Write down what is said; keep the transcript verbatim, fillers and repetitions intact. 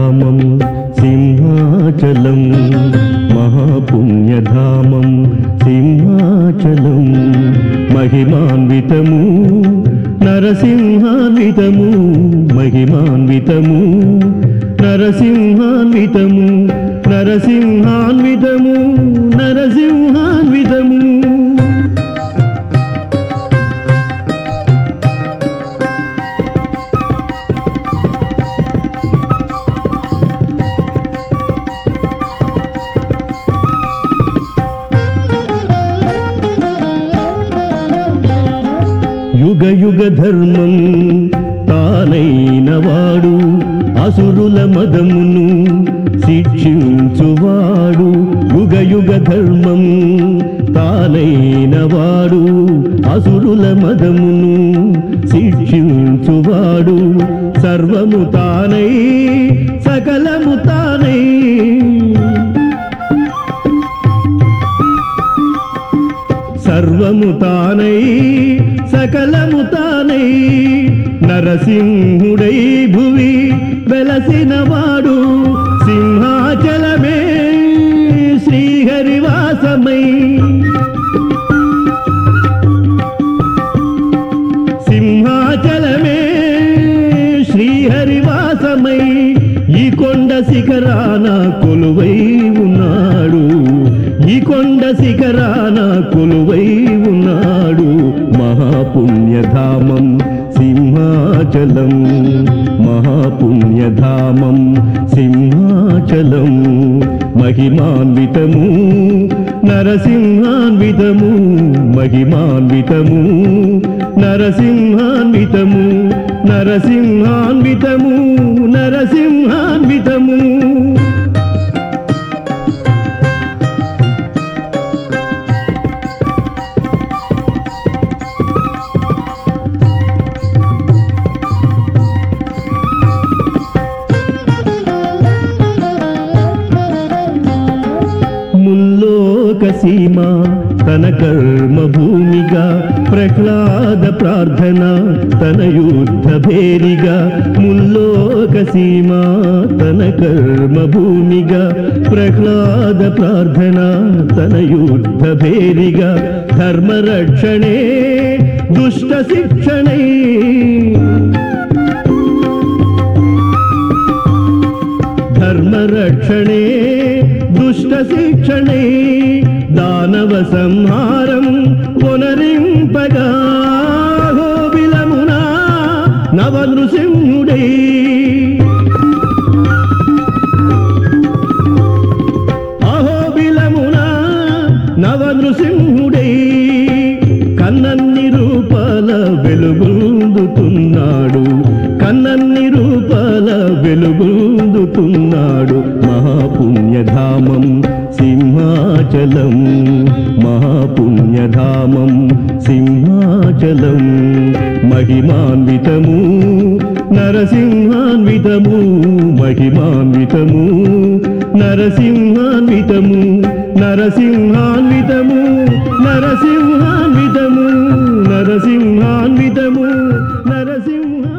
మహాపుణ్యధామం సింహాచలం మహాపుణ్యధామం సింహాచలం మహిమాన్వితము నరసింహాన్వితము మహిమాన్వితము నరసింహాన్వితము నరసింహాన్వితము నరసింహాన్వితము యుగ యుగ ధర్మం తానైనవాడు అసురుల మదమును శిక్షించువాడు యుగ యుగ ధర్మం తానైనవాడు అసురుల మదమును శిక్షించువాడు సర్వము తానై సకలము తానై సర్వము తానై సకలము తానై నరసింహుడై భువి వెలసినవాడు సింహాచలమే శ్రీహరివాసమై సింహాచలమే శ్రీహరివాసమై ఈ కొండ శిఖరాన కొలువై ఉన్నాడు ఈ కొండ శిఖరాన కొలువై ఉన్నాడు మహాపుణ్యధామం సింహాచలం మహాపుణ్యధామం సింహాచలం మహిమాన్వితము నరసింహాన్వితము మహిమాన్వితము నరసింహాన్వితము నరసింహాన్వితము నరసింహాన్వితము సీమ తన కర్మ భూమిగా ప్రహ్లాద ప్రార్థన తన యుద్ధ భేరిగా ముల్లోక సీమ తన కర్మ భూమిగా ప్రహ్లాద ప్రార్థన తన యుద్ధ భేరిగా ధర్మ రక్షణే దుష్ట శిక్షణై ధర్మ రక్షణే దుష్ట శిక్షణై దానవ సంహారం పునరింపగా హోబిలమునా నవ నృసింహుడై అహోబిలమునా నవ నృసింహుడై కన్నన్ని రూపాల వెలుగొందుతున్నాడు కన్నన్ని రూపాల వెలుగొందుతున్నాడు మహాపుణ్యధామం సింహాచలం మహాపుణ్యధామం సింహాచలం మహిమాన్వితము నరసింహాన్వితము మహిమాన్వితము నరసింహాన్వితము నరసింహాన్వితము నరసింహాన్వితము నరసింహాన్వితము నరసింహ